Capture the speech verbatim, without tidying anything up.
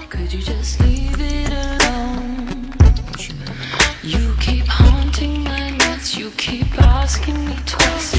Could you just leave it alone? You keep haunting my nights, you keep asking me twice